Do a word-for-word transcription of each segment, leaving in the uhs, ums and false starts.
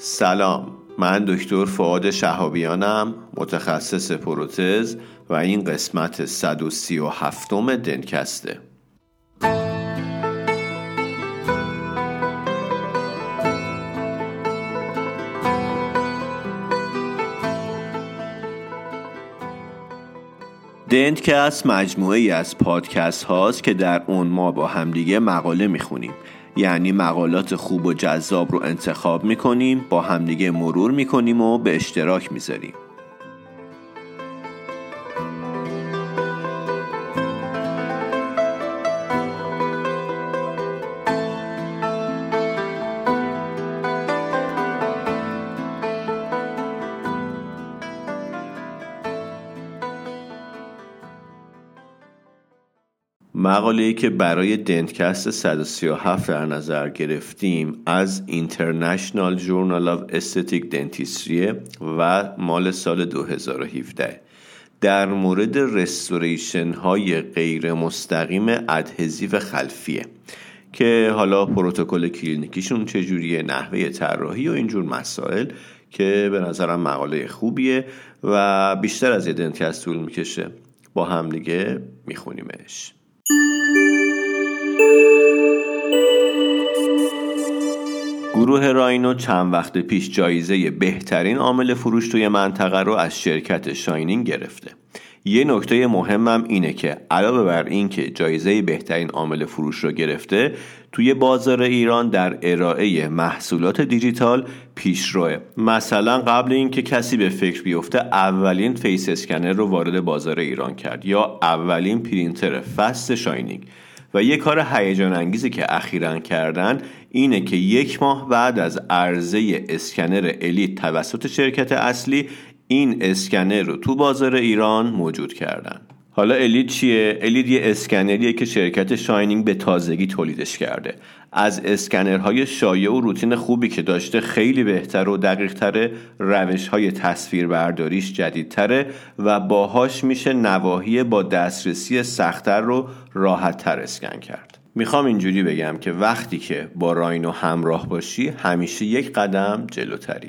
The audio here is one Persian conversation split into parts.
سلام، من دکتر فؤاد شهابیانم، متخصص پروتز و این قسمت صد و سی و هفتم دنتکسته. دنتکست مجموعه ای از پادکست هاست که در اون ما با همدیگه مقاله میخونیم، یعنی مقالات خوب و جذاب رو انتخاب میکنیم، با همدیگه مرور میکنیم و به اشتراک میذاریم. مقاله‌ای که برای دنتکست صد و سی و هفت در نظر گرفتیم از International Journal of Aesthetic Dentistry و مال سال دو هزار و هفده در مورد رستوریشن های غیر مستقیم ادهزیو خلفیه که حالا پروتکل کلینیکیشون چجوریه، نحوه طراحی و اینجور مسائل که به نظرم مقاله خوبیه و بیشتر از یه دنتکست طول میکشه. با هم دیگه میخونیمش. گروه راینو چند وقت پیش جایزه بهترین عامل فروش توی منطقه رو از شرکت شاینینگ گرفته. یه نکته مهمم اینه که علاوه بر این که جایزه بهترین عامل فروش رو گرفته، توی بازار ایران در ارائه محصولات دیجیتال پیشروه. مثلا قبل اینکه کسی به فکر بیفته اولین فیس اسکنر رو وارد بازار ایران کرد یا اولین پرینتر فست شاینینگ. و یه کار هیجان انگیزی که اخیراً کردن اینه که یک ماه بعد از عرضه اسکنر الیت توسط شرکت اصلی، این اسکنر رو تو بازار ایران موجود کردن. حالا الیت چیه؟ الیت یه اسکنریه که شرکت شاینینگ به تازگی تولیدش کرده. از اسکنرهای شایع و روتین خوبی که داشته خیلی بهتر و دقیق‌تره، روش‌های تصویربرداریش جدیدتره و باهاش میشه نواحی با دسترسی سخت‌تر رو راحت‌تر اسکن کرد. میخوام اینجوری بگم که وقتی که با راینو همراه باشی همیشه یک قدم جلوتری.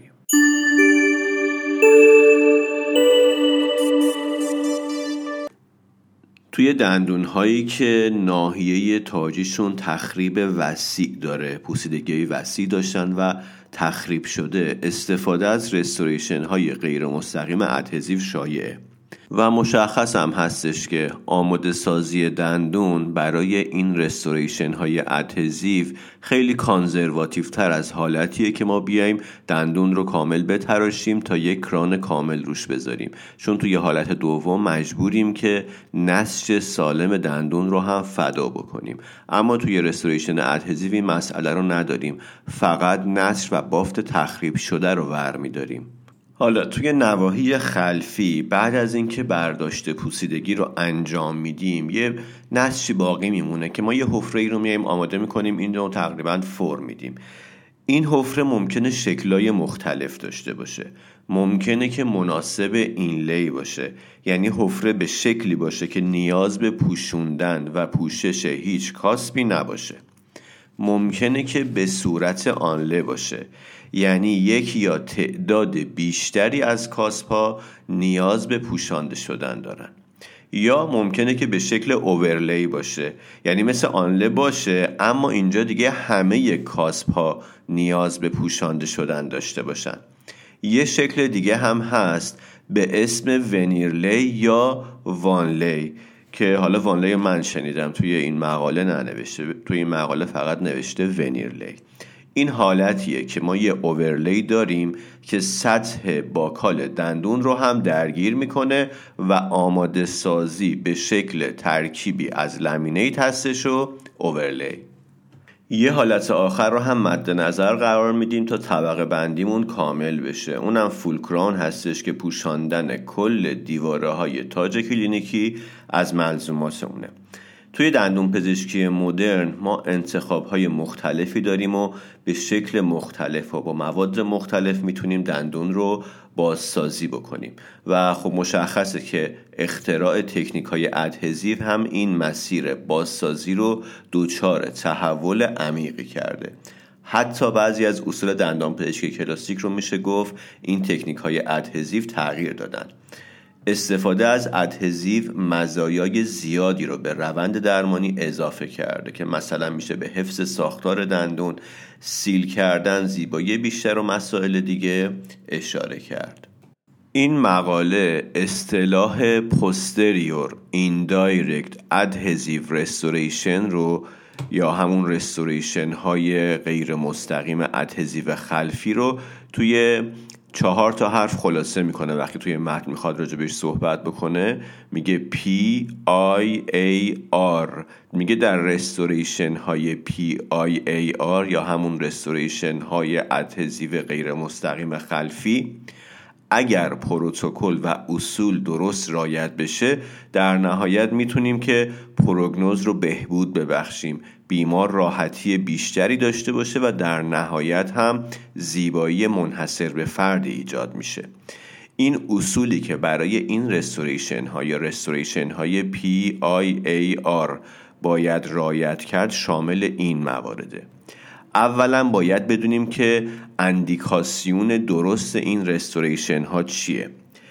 توی دندون‌هایی که ناحیه تاجیشون تخریب وسیع داره، پوسیدگی وسیع داشتن و تخریب شده، استفاده از رستوریشن‌های غیر مستقیم ادهزیو شایعه و مشخص هم هستش که آماده سازی دندون برای این رستوریشن های ادهزیو خیلی کانزرواتیو تر از حالتیه که ما بیایم دندون رو کامل بتراشیم تا یک کران کامل روش بذاریم، چون توی حالت دوم مجبوریم که نسج سالم دندون رو هم فدا بکنیم. اما توی رستوریشن ادهزیو این مسئله رو نداریم، فقط نسج و بافت تخریب شده رو برمی داریم. حالا توی نواحی خلفی بعد از اینکه برداشت پوسیدگی رو انجام میدیم یه نسجی باقی میمونه که ما یه حفره‌ای رو میایم آماده میکنیم، این رو تقریبا فرم میدیم. این حفره ممکنه شکلای مختلف داشته باشه، ممکنه که مناسب اینلی باشه، یعنی حفره به شکلی باشه که نیاز به پوشوندن و پوشش هیچ کاسبی نباشه. ممکنه که به صورت آنله باشه، یعنی یک یا تعداد بیشتری از کاسپ‌ها نیاز به پوشانده شدن دارن. یا ممکنه که به شکل اوورلی باشه، یعنی مثل آنله باشه اما اینجا دیگه همه کاسپ‌ها نیاز به پوشانده شدن داشته باشن. یه شکل دیگه هم هست به اسم ونیرلی یا وانلی که حالا وانلی من شنیدم، توی این مقاله ننوشته، توی این مقاله فقط نوشته ونیرلی. این حالتیه که ما یه اوورلی داریم که سطح باکال دندون رو هم درگیر میکنه و آماده سازی به شکل ترکیبی از لامینیت هستش و اوورلی. یه حالت آخر رو هم مد نظر قرار میدیم تا طبقه بندیمون کامل بشه، اونم فول کران هستش که پوشاندن کل دیواره های تاج کلینیکی از ملزوماتمونه. توی دندون پزشکی مدرن ما انتخاب‌های مختلفی داریم و به شکل مختلف و با مواد مختلف میتونیم دندون رو بازسازی بکنیم و خب مشخصه که اختراع تکنیک‌های ادهزیو هم این مسیر بازسازی رو دوچار تحول عمیقی کرده. حتی بعضی از اصول دندانپزشکی کلاسیک رو میشه گفت این تکنیک های ادهزیو تغییر دادن. استفاده از ادهزیو مزایای زیادی رو به روند درمانی اضافه کرده که مثلا میشه به حفظ ساختار دندون، سیل کردن، زیبایی بیشتر و مسائل دیگه اشاره کرد. این مقاله اصطلاح posterior indirect adhesive restoration رو یا همون رستوریشن های غیر مستقیم ادهزیو خلفی رو توی چهار تا حرف خلاصه میکنه. وقتی توی متن میخواد راجع بهش صحبت بکنه میگه پی آی ای آر، میگه در رستوریشن های پی آی ای آر یا همون رستوریشن های ادهزیو غیر مستقیم خلفی اگر پروتکل و اصول درست رعایت بشه در نهایت میتونیم که پروگنوز رو بهبود ببخشیم، بیمار راحتی بیشتری داشته باشه و در نهایت هم زیبایی منحصر به فرد ایجاد میشه. این اصولی که برای این رستوریشن ها یا رستوریشن های پی آی ای آر باید رعایت کرد شامل این موارده. اولا باید بدونیم که اندیکاسیون درست این رستوریشن ها چیه.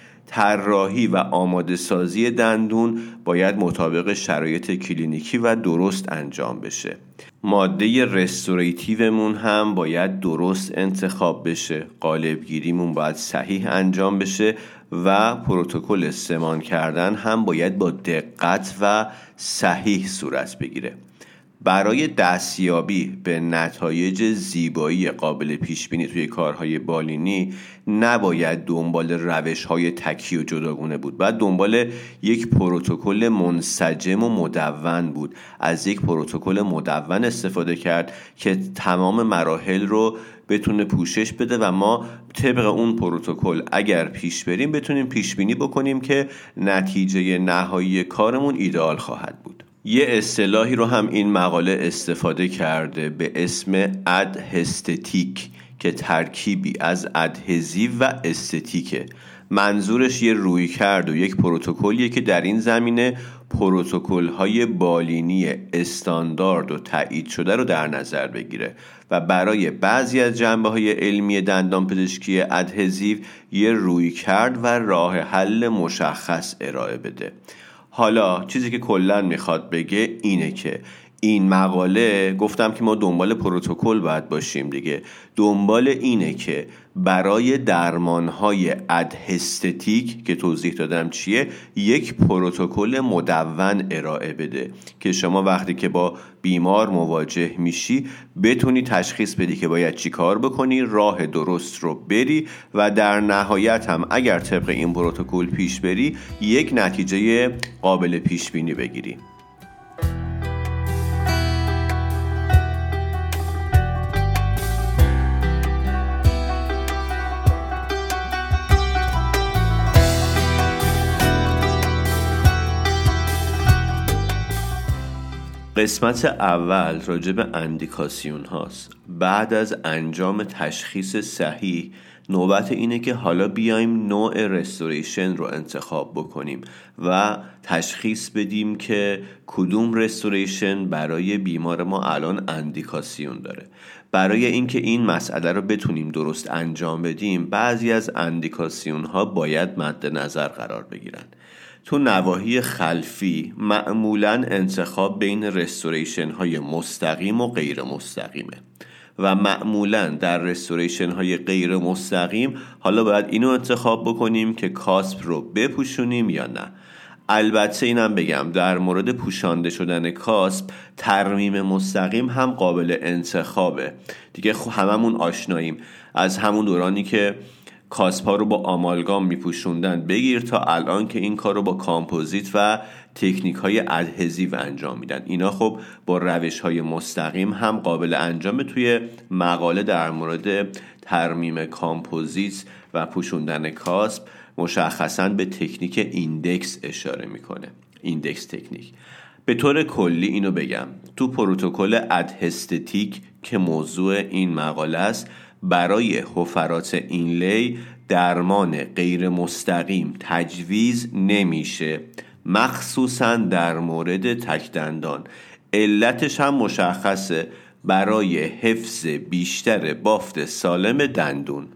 طراحی و آماده سازی دندون باید مطابق شرایط کلینیکی و درست انجام بشه. ماده رستوریتیومون هم باید درست انتخاب بشه، قالبگیریمون باید صحیح انجام بشه و پروتکل سمان کردن هم باید با دقت و صحیح صورت بگیره. برای دستیابی به نتایج زیبایی قابل پیشبینی توی کارهای بالینی نباید دنبال روش‌های تکی و جداگونه بود، باید دنبال یک پروتکل منسجم و مدون بود. از یک پروتکل مدون استفاده کرد که تمام مراحل رو بتونه پوشش بده و ما طبق اون پروتکل اگر پیش بریم بتونیم پیشبینی بکنیم که نتیجه نهایی کارمون ایدئال خواهد بود. یه اصطلاحی رو هم این مقاله استفاده کرده به اسم ادهستتیک که ترکیبی از ادهزیو و استتیکه. منظورش یه روی کرد و یک پروتکلیه که در این زمینه پروتکل‌های بالینی استاندارد و تایید شده رو در نظر بگیره و برای بعضی از جنبه‌های علمی دندانپزشکی ادهزیو یه روی کرد و راه حل مشخص ارائه بده. حالا چیزی که کلاً میخواد بگه اینه که این مقاله گفتم که ما دنبال پروتکل باید باشیم دیگه، دنبال اینه که برای درمانهای ادهستتیک که توضیح دادم چیه یک پروتکل مدون ارائه بده که شما وقتی که با بیمار مواجه میشی بتونی تشخیص بدی که باید چی کار بکنی، راه درست رو بری و در نهایت هم اگر طبق این پروتکل پیش بری یک نتیجه قابل پیش بینی بگیری. قسمت اول راجع به اندیکاسیون هاست. بعد از انجام تشخیص صحیح نوبت اینه که حالا بیایم نوع رستوریشن رو انتخاب بکنیم و تشخیص بدیم که کدوم رستوریشن برای بیمار ما الان اندیکاسیون داره. برای اینکه این مسئله رو بتونیم درست انجام بدیم بعضی از اندیکاسیون ها باید مد نظر قرار بگیرن. تو نواحی خلفی معمولاً انتخاب بین رستوریشن های مستقیم و غیر مستقیمه و معمولاً در رستوریشن های غیر مستقیم حالا باید اینو انتخاب بکنیم که کاسپ رو بپوشونیم یا نه. البته اینم بگم در مورد پوشانده شدن کاسپ ترمیم مستقیم هم قابل انتخابه دیگه. خب هممون آشناییم از همون دورانی که کاسپا رو با آمالگام میپوشوندن بگیر تا الان که این کار رو با کامپوزیت و تکنیک های ادهزیو انجام میدن. اینا خب با روش های مستقیم هم قابل انجامه. توی مقاله در مورد ترمیم کامپوزیت و پوشوندن کاسپ مشخصاً به تکنیک ایندکس اشاره میکنه، ایندکس تکنیک. به طور کلی اینو بگم تو پروتکل ادهستتیک که موضوع این مقاله است برای حفرات اینلی درمان غیر مستقیم تجویز نمیشه، مخصوصا در مورد تک دندان. علتش هم مشخصه، برای حفظ بیشتر بافت سالم دندون.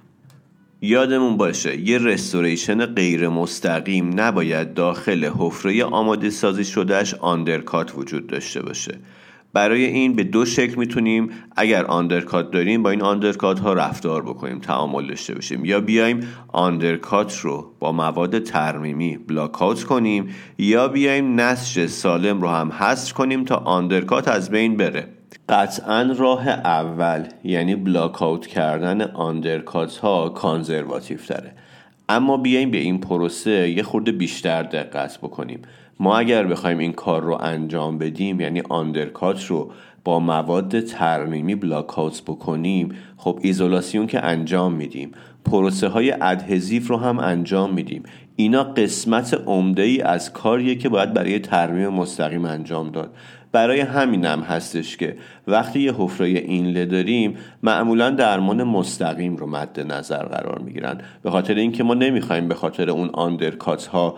یادمون باشه یه رستوریشن غیر مستقیم نباید داخل حفره آماده سازی شدهش آندرکات وجود داشته باشه. برای این به دو شکل میتونیم اگر آندرکات داریم با این آندرکات ها رفتار بکنیم، تعامل داشته باشیم، یا بیایم آندرکات رو با مواد ترمیمی بلاک آوت کنیم یا بیایم نسج سالم رو هم حذف کنیم تا آندرکات از بین بره. قطعا راه اول یعنی بلاک آوت کردن آندرکات ها کانزرواتیو تره، اما بیایم به این پروسه یه خورده بیشتر دقت بکنیم. ما اگر بخوایم این کار رو انجام بدیم، یعنی آندرکات رو با مواد ترمیمی بلاک آوت بکنیم، خب ایزولاسیون که انجام میدیم، پروسه های ادهزیو رو هم انجام میدیم، اینا قسمت عمده ای از کاریه که باید برای ترمیم مستقیم انجام داد. برای همینم هستش که وقتی یه حفره اینله داریم معمولا درمان مستقیم رو مد نظر قرار میگیرن، به خاطر اینکه ما نمیخوایم به خاطر اون آندرکات ها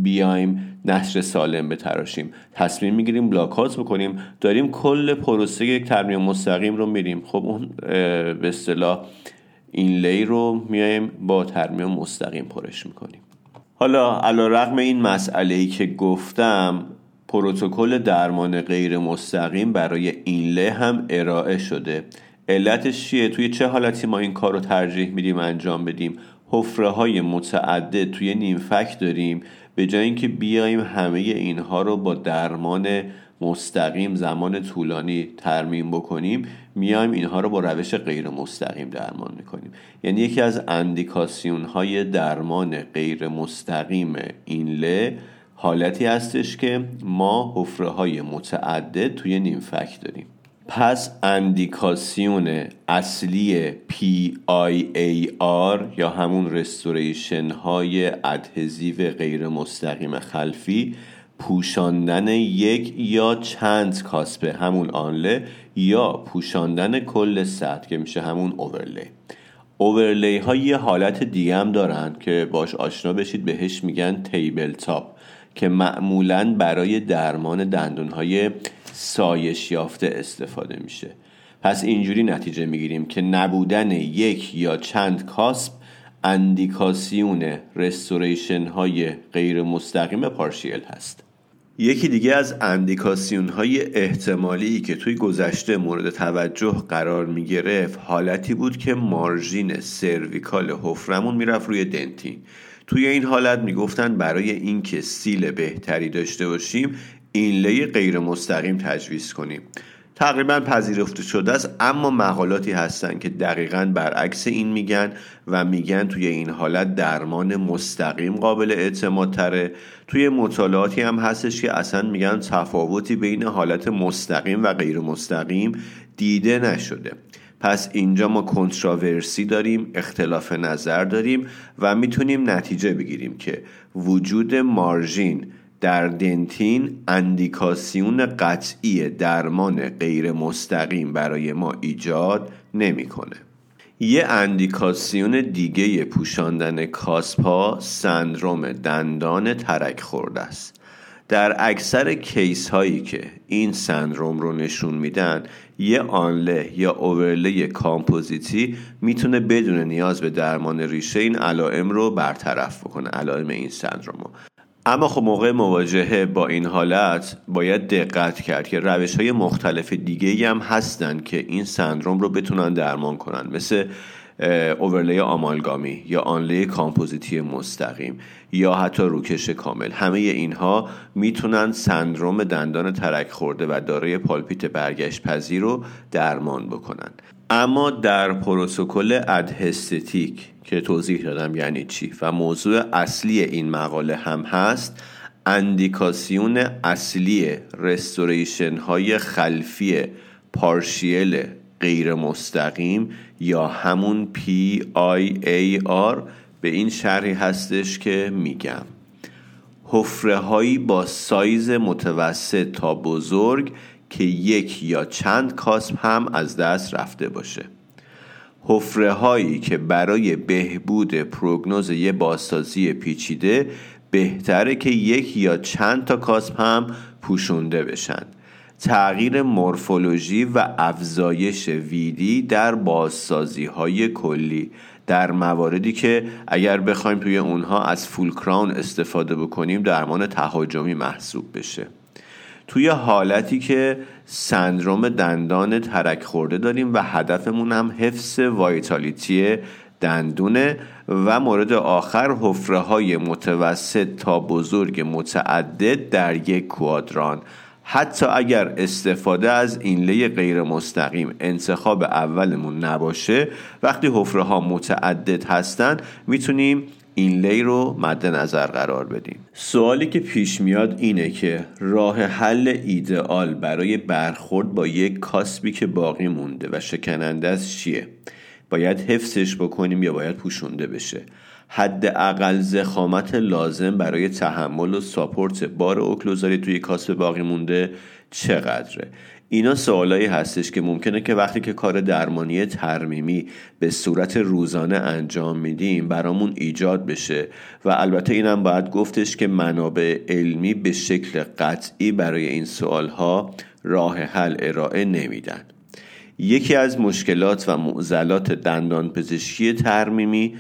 بیایم نسج سالم بتراشیم، تصمیم میگیریم بلاک آوت بکنیم، داریم کل پروسه یک ترمیم مستقیم رو میریم، خب اون به اصطلاح اینلی رو میایم با ترمیم مستقیم پرش میکنیم. حالا علیرغم این مسئله‌ای که گفتم، پروتکل درمان غیر مستقیم برای اینله هم ارائه شده. علتش چیه؟ توی چه حالتی ما این کار رو ترجیح میدیم انجام بدیم؟ حفره های متعدد توی نیمفک داریم، به جای اینکه بیایم همه اینها رو با درمان مستقیم زمان طولانی ترمیم بکنیم، میایم اینها رو با روش غیر مستقیم درمان میکنیم. یعنی یکی از اندیکاسیون های درمان غیر مستقیم اینله حالتی هستش که ما حفره های متعدد توی نیمفک داریم. پس اندیکاسیون اصلی پی آی ای آر یا همون رستوریشن های ادهزیو غیر مستقیم خلفی، پوشاندن یک یا چند کاسپ همون آنله یا پوشاندن کل سطح که میشه همون اوورلی. اوورلی ها یه حالت دیگه هم دارن که باش آشنا بشید، بهش میگن تیبل تاپ، که معمولاً برای درمان دندون‌های سایش یافته استفاده میشه. پس اینجوری نتیجه میگیریم که نبودن یک یا چند کاسپ اندیکاسیون رستوریشن های غیر مستقیم پارشیل هست. یکی دیگه از اندیکاسیون های احتمالی که توی گذشته مورد توجه قرار میگرفت حالتی بود که مارژین سرویکال حفرمون میرفت روی دنتین. توی این حالت میگفتن برای اینکه سیل بهتری داشته باشیم اینله غیر مستقیم تجویز کنیم. تقریبا پذیرفته شده است، اما مقالاتی هستن که دقیقاً برعکس این میگن و میگن توی این حالت درمان مستقیم قابل اعتماد تره. توی مطالعاتی هم هستش که اصلا میگن تفاوتی بین حالت مستقیم و غیر مستقیم دیده نشده. پس اینجا ما کنتراورسی داریم، اختلاف نظر داریم و میتونیم نتیجه بگیریم که وجود مارژین در دنتین اندیکاسیون قطعی درمان غیر مستقیم برای ما ایجاد نمیکنه. یه اندیکاسیون دیگه پوشاندن کاسپا سندروم دندان ترک خورده است. در اکثر کیس هایی که این سندروم رو نشون میدن، یه آنله یا اوورلی کامپوزیتی میتونه بدون نیاز به درمان ریشه این علائم رو برطرف بکنه، علائم این سندروم رو. اما خب موقع مواجهه با این حالت باید دقت کرد که روش‌های مختلف دیگه‌ای هم هستن که این سندروم رو بتونن درمان کنن، مثل اوورلی آمالگامی یا آنله کامپوزیتی مستقیم یا حتی روکش کامل. همه اینها میتونن سندروم دندان ترک خورده و دارای پالپیت برگشت پذیر رو درمان بکنن. اما در پروتکل ادهستتیک که توضیح دادم یعنی چی و موضوع اصلی این مقاله هم هست، اندیکاسیون اصلی رستوریشن های خلفی پارشیل غیر مستقیم یا همون پی آی ای آر به این شرحی هستش که میگم: حفره هایی با سایز متوسط تا بزرگ که یک یا چند کاسپ هم از دست رفته باشه. حفره هایی که برای بهبود پروگنوز یه بازسازی پیچیده بهتره که یک یا چند تا کاسپ هم پوشونده بشن. تغییر مورفولوژی و افزایش ویدی در بازسازی های کلی در مواردی که اگر بخوایم توی اونها از فول کراون استفاده بکنیم درمان تهاجمی محسوب بشه. توی حالتی که سندروم دندان ترک خورده داریم و هدفمون هم حفظ وایتالیتی دندونه و مورد آخر حفره های متوسط تا بزرگ متعدد در یک کوادران. حتی اگر استفاده از اینله غیر مستقیم انتخاب اولمون نباشه، وقتی حفره ها متعدد هستن میتونیم اینلی رو مد نظر قرار بدیم. سوالی که پیش میاد اینه که راه حل ایدئال برای برخورد با یک کاسبی که باقی مونده و شکننده است چیه؟ باید حفظش بکنیم یا باید پوشونده بشه؟ حداقل ضخامت لازم برای تحمل و ساپورت بار اوکلوزالی توی کاسب باقی مونده چقدره؟ اینا سوالایی هستش که ممکنه که وقتی که کار درمانی ترمیمی به صورت روزانه انجام میدیم برامون ایجاد بشه و البته اینم باید گفتش که منابع علمی به شکل قطعی برای این سوالها راه حل ارائه نمیدن. یکی از مشکلات و معضلات دندان پزشکی ترمیمی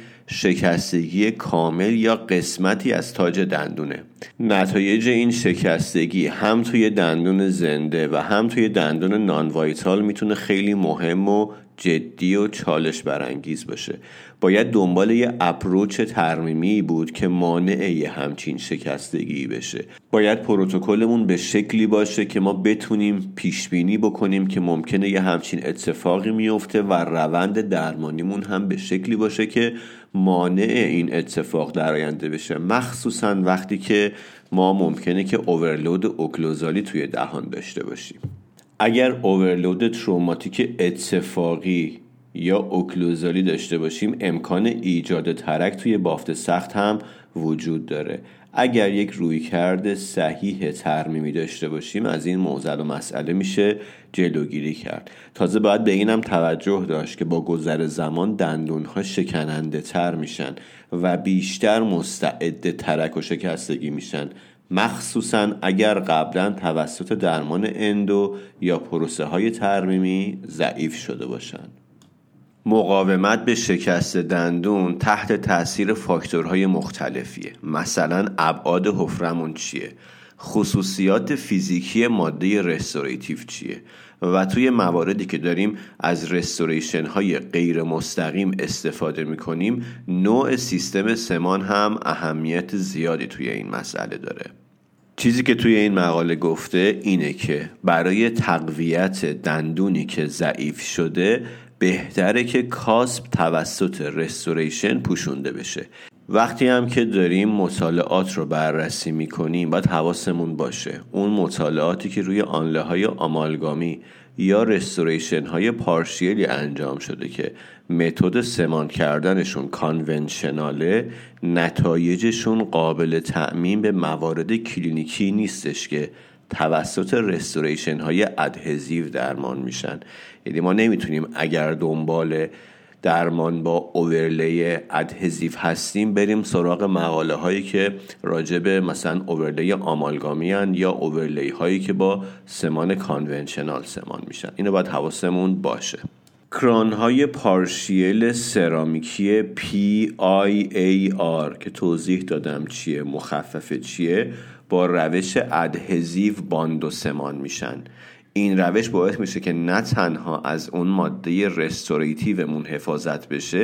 شکستگی کامل یا قسمتی از تاج دندونه. نتایج این شکستگی هم توی دندون زنده و هم توی دندون نان وایتال میتونه خیلی مهم و جدی و چالش برانگیز باشه. باید دنبال یه اپروچ ترمیمی بود که مانع یه همچین شکستگی بشه. باید پروتکلمون به شکلی باشه که ما بتونیم پیش بینی بکنیم که ممکنه یه همچین اتفاقی میفته و روند درمانیمون هم به شکلی باشه که مانع این اتفاق در آینده بشه، مخصوصا وقتی که ما ممکنه که اورلود اوکلوزالی توی دهان داشته باشیم. اگر اورلود تروماتیک اتفاقی یا اوکلوزالی داشته باشیم امکان ایجاد ترک توی بافت سخت هم وجود داره. اگر یک رویکرد صحیح ترمیمی داشته باشیم از این معضل و مسئله میشه جلوگیری کرد. تازه باید به اینم توجه داشت که با گذر زمان دندونها شکننده تر میشن و بیشتر مستعد ترک و شکستگی میشن، مخصوصا اگر قبلا توسط درمان اندو یا پروسه های ترمیمی ضعیف شده باشن. مقاومت به شکست دندون تحت تاثیر فاکتورهای مختلفیه. مثلا ابعاد حفرمون چیه؟ خصوصیات فیزیکی ماده رستوریتیو چیه؟ و توی مواردی که داریم از رستوریشن های غیر مستقیم استفاده میکنیم نوع سیستم سمان هم اهمیت زیادی توی این مسئله داره. چیزی که توی این مقاله گفته اینه که برای تقویت دندونی که ضعیف شده بهتره که کاسب توسط رستوریشن پوشونده بشه. وقتی هم که داریم مطالعات رو بررسی میکنیم باید حواسمون باشه اون مطالعاتی که روی آنله های آمالگامی یا رستوریشن های پارشیلی انجام شده که متد سمان کردنشون کانونشناله، نتایجشون قابل تعمیم به موارد کلینیکی نیستش که توسط رستوریشن های ادهزیو درمان میشن. یعنی ما نمیتونیم اگر دنبال درمان با اوورلی ادهزیو هستیم بریم سراغ مقاله هایی که راجب مثلا اوورلی آمالگامی هن یا اوورلی هایی که با سمان کانونشنال سمان میشن. اینو باید حواسمون باشه. کران های پارشیل سرامیکی پی آی ای آر که توضیح دادم چیه، مخفف چیه، با روش ادهزیو باند و سمان میشن. این روش باعث میشه که نه تنها از اون ماده رستوریتیومون حفاظت بشه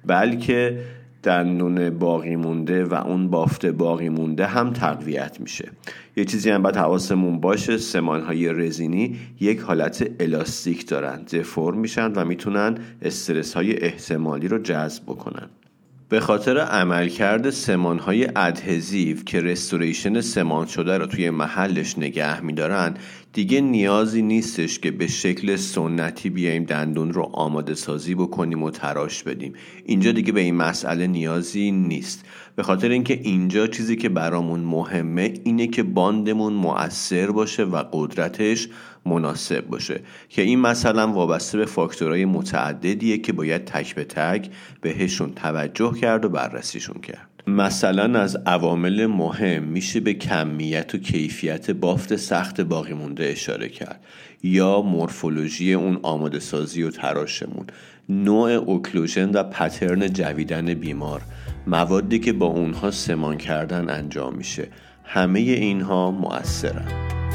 بلکه دندون باقی مونده و اون بافت باقی مونده هم تقویت میشه. یه چیزی هم باید حواسمون باشه، سمانهای رزینی یک حالت الاستیک دارن، دفرم میشن و میتونن استرس های احتمالی رو جذب بکنن. به خاطر عملکرد سمانهای ادهزیو که رستوریشن سمان شده رو توی محلش نگه میدارن دیگه نیازی نیستش که به شکل سنتی بیایم دندون رو آماده سازی بکنیم و تراش بدیم. اینجا دیگه به این مسئله نیازی نیست، به خاطر اینکه اینجا چیزی که برامون مهمه اینه که باندمون مؤثر باشه و قدرتش مناسب باشه که این مثلا وابسته به فاکتورهای متعددیه که باید تک به تک بهشون توجه کرد و بررسیشون کرد. مثلا از عوامل مهم میشه به کمیت و کیفیت بافت سخت باقی مونده اشاره کرد، یا مورفولوژی اون آماده سازی و تراشمون، نوع اوکلوژن و پترن جویدن بیمار، موادی که با اونها سمان کردن انجام میشه. همه اینها مؤثرن.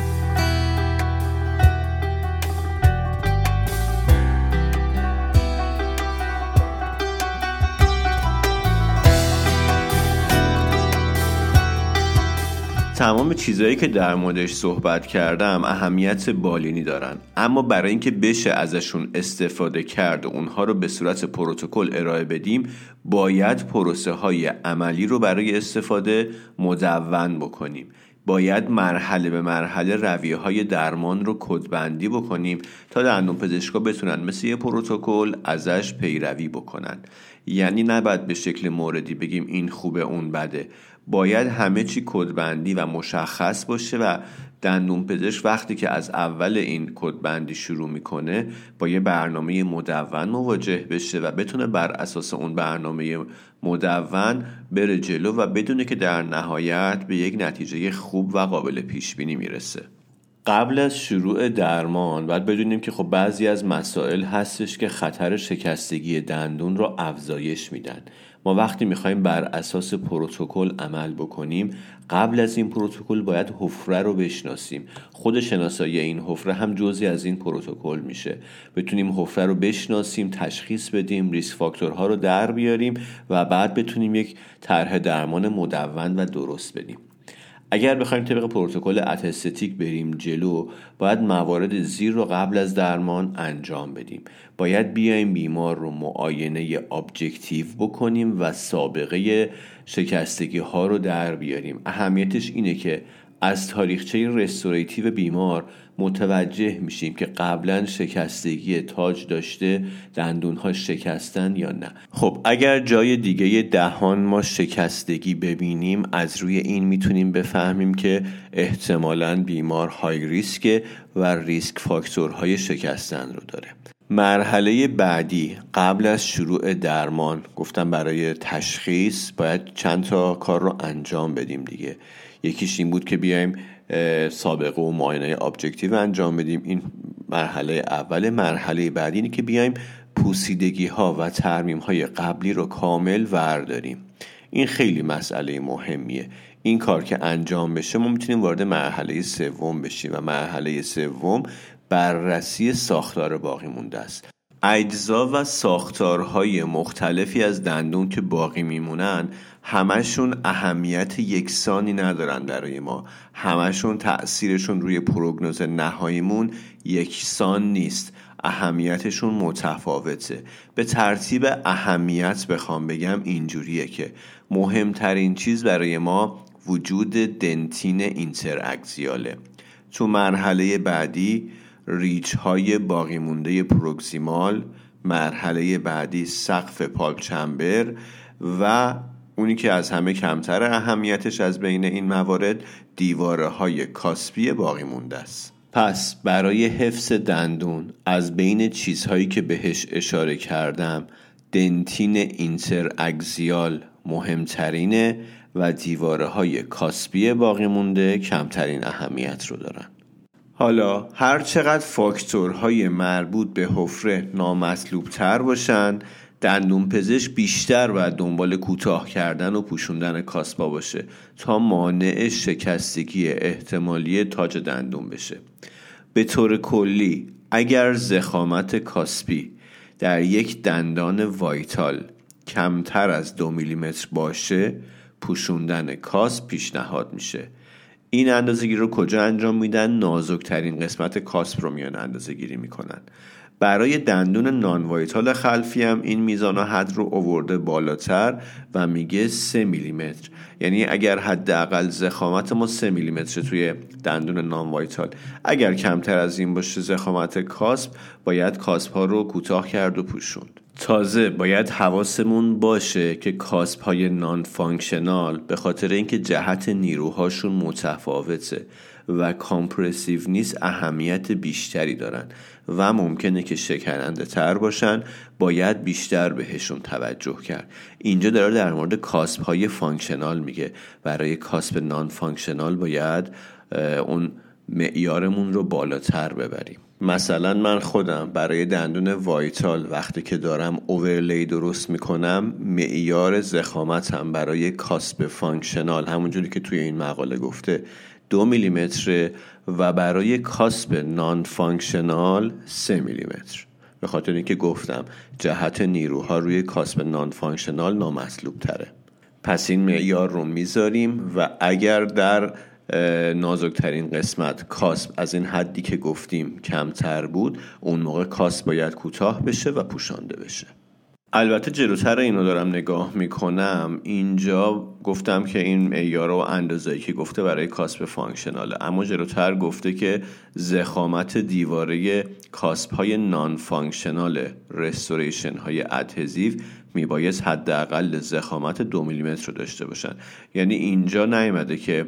تمام چیزهایی که در موردش صحبت کردم اهمیت بالینی دارن، اما برای اینکه بشه ازشون استفاده کرد و اونها رو به صورت پروتکل ارائه بدیم، باید پروسه های عملی رو برای استفاده مدون بکنیم. باید مرحله به مرحله رویه های درمان رو کدبندی بکنیم تا دندانپزشکا بتونن مثل یه پروتکل ازش پیروی بکنن. یعنی نباید به شکل موردی بگیم این خوبه اون بده، باید همه چی کدبندی و مشخص باشه و دندانپزشک وقتی که از اول این کدبندی شروع میکنه با یه برنامه مدون مواجه بشه و بتونه بر اساس اون برنامه مدون بره جلو و بدونه که در نهایت به یک نتیجه خوب و قابل پیش بینی میرسه. قبل از شروع درمان باید بدونیم که خب بعضی از مسائل هستش که خطر شکستگی دندون رو افزایش میدن. ما وقتی میخوایم بر اساس پروتکل عمل بکنیم، قبل از این پروتکل باید حفره رو بشناسیم. خود شناسایی این حفره هم جزئی از این پروتکل میشه. بتونیم حفره رو بشناسیم، تشخیص بدیم، ریسک فاکتورها رو در بیاریم و بعد بتونیم یک طرح درمان مدون و درست بدیم. اگر بخوایم طبق پروتکل اتستیک بریم جلو، باید موارد زیر رو قبل از درمان انجام بدیم. باید بیایم بیمار رو معاینه ابجکتیو بکنیم و سابقه شکستگی ها رو در بیاریم. اهمیتش اینه که از تاریخچه رستوریتیو بیمار متوجه میشیم که قبلا شکستگی تاج داشته، دندونها شکستن یا نه. خب اگر جای دیگه دهان ما شکستگی ببینیم، از روی این میتونیم بفهمیم که احتمالاً بیمار های ریسکه و ریسک فاکتورهای شکستن رو داره. مرحله بعدی قبل از شروع درمان، گفتم برای تشخیص باید چند تا کار رو انجام بدیم دیگه. یکیش این بود که بیایم سابقه و معاینه ابجکتیو انجام بدیم. این مرحله اول. مرحله بعدی اینه که بیایم پوسیدگی ها و ترمیم های قبلی رو کامل ورداریم. این خیلی مسئله مهمیه. این کار که انجام بشه ما میتونیم وارد مرحله سوم بشیم و مرحله سوم بررسی ساختار باقی مونده است. اجزا و ساختارهای مختلفی از دندون که باقی میمونن همشون اهمیت یکسانی ندارن برای ما. همشون تأثیرشون روی پروگنوز نهاییمون یکسان نیست. اهمیتشون متفاوته. به ترتیب اهمیت بخوام بگم اینجوریه که مهمترین چیز برای ما وجود دنتین اینتراکزیاله. تو مرحله بعدی ریچ های باقی مونده پروکسیمال، مرحله بعدی سقف پالپ چمبر و اونی که از همه کمتر اهمیتش از بین این موارد دیواره های کاسپی باقی مونده است. پس برای حفظ دندون از بین چیزهایی که بهش اشاره کردم دنتین اینتراکزیال مهمترینه و دیواره های کاسپی باقی مونده کمترین اهمیت رو دارن. حالا هر چقدر فاکتورهای مربوط به حفره نامطلوب تر باشن، دندونپزشک بیشتر باید دنبال کوتاه کردن و پوشوندن کاسپا باشه تا مانع شکستگی احتمالی تاج دندون بشه. به طور کلی اگر ضخامت کاسپی در یک دندان وایتال کمتر از دو میلیمتر باشه، پوشوندن کاسپ پیشنهاد میشه. این اندازه‌گیری رو کجا انجام میدن؟ نازکترین قسمت کاسپ رو میان اندازه‌گیری میکنن. برای دندون نان وایتال خلفی هم این میزان حد رو آورده بالاتر و میگه سه میلیمتر. یعنی اگر حداقل ضخامت ما سه میلیمتر توی دندون نان وایتال، اگر کمتر از این باشه ضخامت کاسپ، باید کاسپ ها رو کوتاه کرد و پوشوند. تازه باید حواسمون باشه که کاسپ های نان فانکشنال به خاطر اینکه جهت نیروهاشون متفاوته و کامپرسیو نیست اهمیت بیشتری دارن و ممکنه که شکننده تر باشن، باید بیشتر بهشون توجه کرد. اینجا داره در مورد کاسپ های فانکشنال میگه. برای کاسپ نان فانکشنال باید اون معیارمون رو بالاتر ببریم. مثلا من خودم برای دندون وایتال وقتی که دارم اوورلی درست میکنم، معیار ضخامتم برای کاسپ فانکشنال همونجوری که توی این مقاله گفته دو میلیمتر و برای کاسپ نان فانکشنال سه میلیمتر. به خاطر اینکه گفتم جهت نیروها روی کاسپ نان فانکشنال نامطلوب تره. پس این معیار رو میذاریم و اگر در نازکترین قسمت کاسپ از این حدی که گفتیم کمتر بود، اون موقع کاسپ باید کوتاه بشه و پوشانده بشه. البته جلوتر اینو دارم نگاه میکنم، اینجا گفتم که این معیار و اندازه‌ای که گفته برای کاسپ فانکشناله، اما جلوتر گفته که ضخامت دیواره کاسپ های نان فانکشنال رستوریشن های ادهزیو میبایست حداقل ضخامت دو میلیمتر رو داشته باشن. یعنی اینجا نیامده که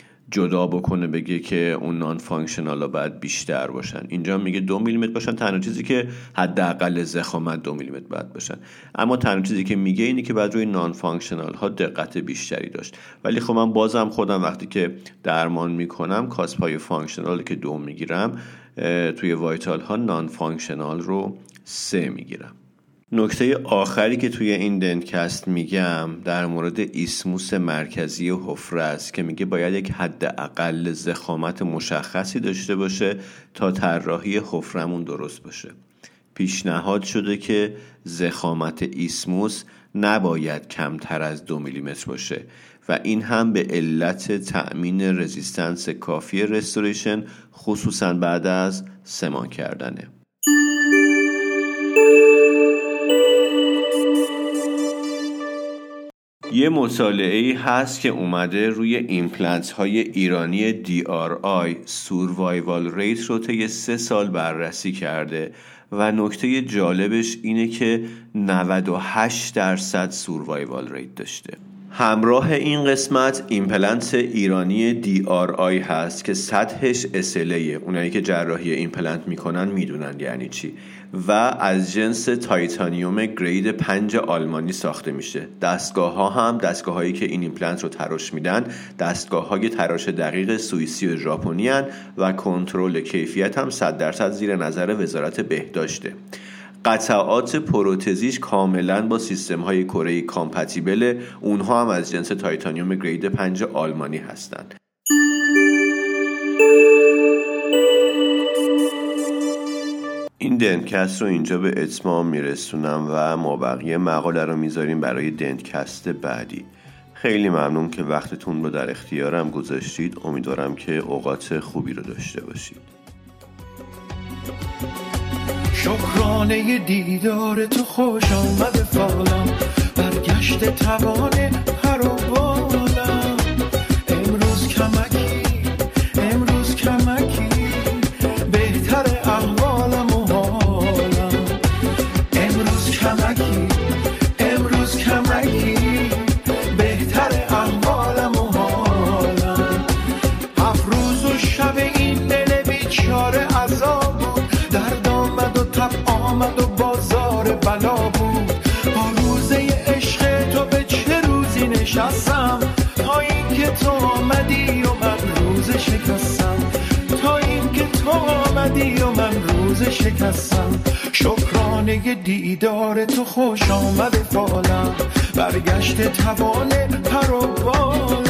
جدا بکنه بگه که اون نان فانکشنال ها باید بیشتر باشن، اینجا میگه دو میلیمتر باشن، تنها چیزی که حداقل ضخامت دو میلیمتر باید باشن. اما تنها چیزی که میگه اینه که باید روی نان فانکشنال ها دقت بیشتری داشت. ولی خب من بازم خودم وقتی که درمان میکنم کاسپ های فانکشنال که دو میگیرم، توی وایتال ها نان فانکشنال رو سه میگیرم. نکته آخری که توی این دنتکست میگم در مورد ایسموس مرکزی حفره است که میگه باید یک حد اقل ضخامت مشخصی داشته باشه تا طراحی حفرمون درست باشه. پیشنهاد شده که ضخامت ایسموس نباید کمتر از دو میلیمتر باشه و این هم به علت تأمین رزیستنس کافی رستوریشن، خصوصا بعد از سمان کردنه. یه مطالعه‌ای هست که اومده روی ایمپلنت های ایرانی دی آر آی سوروایوال ریت رو طی سه سال بررسی کرده و نکته جالبش اینه که نود و هشت درصد سوروایوال ریت داشته. همراه این قسمت ایمپلنت ایرانی دی آر آی هست که سطحش اس ال ای، اونایی که جراحی ایمپلنت میکنن میدونن یعنی چی، و از جنس تایتانیوم گرید پنج آلمانی ساخته میشه. دستگاه ها هم دستگاه هایی که این ایمپلنت رو تراش میدن دستگاه های تراش دقیق سوئیسی و ژاپنی هن و کنترل کیفیت هم صد درصد زیر نظر وزارت بهداشته. قطعات پروتزیش کاملا با سیستم های کره کامپتیبل، اونها هم از جنس تایتانیوم گرید پنج آلمانی هستند. این دنتکست رو اینجا به اتمام میرسونم و ما بقیه مقاله رو میذاریم برای دنتکست بعدی. خیلی ممنون که وقتتون رو در اختیارم گذاشتید. امیدوارم که اوقات خوبی رو داشته باشید. شکرانه دیدار تو خوش آمد فالم، برگشت توان پر و بالم. امروز کمکی امروز کمکی بهتر احوالم و حالم. امروز کمکی امروز کمکی بهتر احوالم و حالم. هفت روز و شب این دل بیچاره عذاب بود، درد آمد و تب آمد و بازار بلا بود. با روزه عشق تو به چه روزی نشستم، تا این که تو آمدی و من روز شکستم. تا این که تو آمدی و من روز شکستم. شکرانه دیدار تو خوش آمد فالم، برگشت توان پر و بال.